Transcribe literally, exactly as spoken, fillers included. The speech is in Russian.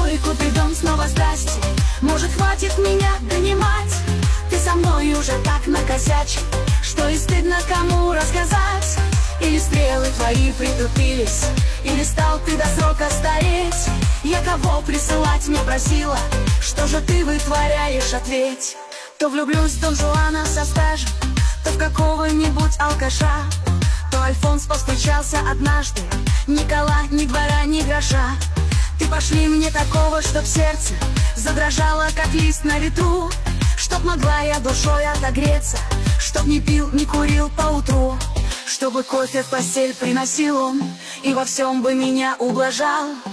помойку придем снова здрасте. Может, хватит меня донимать? Ты со мной уже так накосячил, что и стыдно кому рассказать. Или стрелы твои притупились, или стал ты до срока стареть. Я кого присылать мне просила, что же ты вытворяешь, ответь. То влюблюсь в Дон Жуана со стажем, то в какого-нибудь алкаша, то Альфонс постучался однажды, ни кола, ни двора, ни гроша. Ты пошли мне такого, чтоб сердце задрожало, как лист на ветру, чтоб могла я душой отогреться, чтоб не пил, не курил поутру, чтобы кофе в постель приносил он и во всем бы меня ублажал.